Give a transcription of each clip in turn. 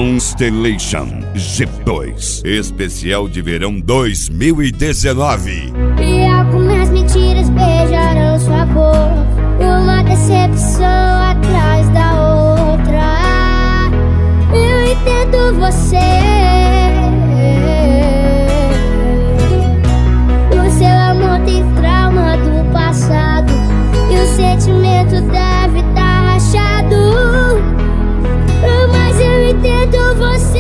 Constellation G2 Especial de Verão 2019. E algumas mentiras beijarão sua boca, uma decepção atrás da outra. Eu entendo você. O seu amor tem trauma do passado e o sentimento deve estar rachado. Mas eu entendo você.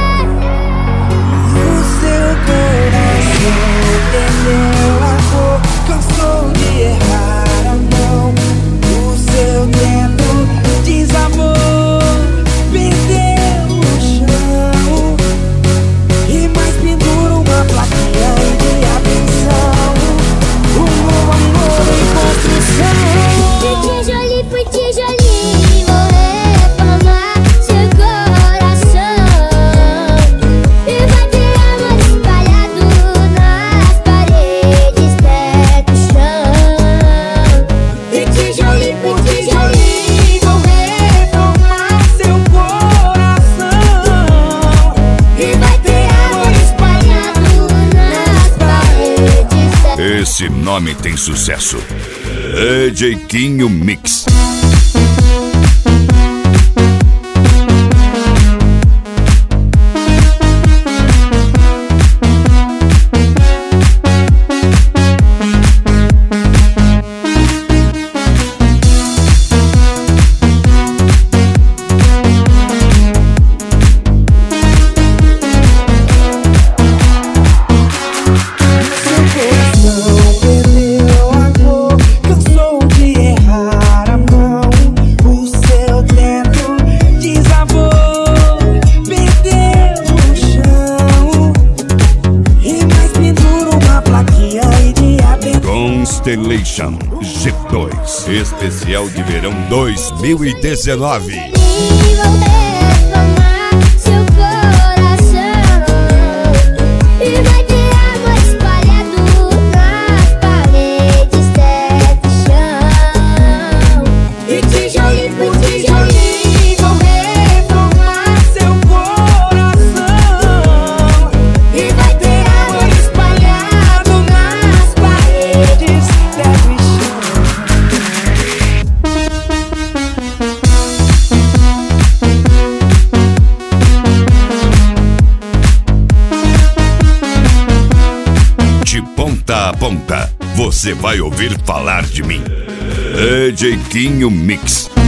O seu coração entendeu a cor, cansou de errar a mão. O seu teto desabou, perdeu o chão. E mais pendura uma plaquinha de atenção. Um novo amor em construção. Fui tijolinho, fui tijolinho, vou reformar seu coração. E vai ter amor espalhado nas paredes, teto, chão. E tijolinho por tijolinho vou reformar seu coração. E vai ter amor espalhado nas paredes, teto. Esse nome tem sucesso. DJ Quinho Mix. Constellation G2 Especial de Verão 2019. E vou reformar seu coração. E vai ter amor espalhado nas paredes, teto, chão. E tijolinho por tijolinho vou reformar seu coração. E vai ter amor espalhado nas paredes, teto e chão. De ponta a ponta, você vai ouvir falar de mim. DJ Quinho Mix.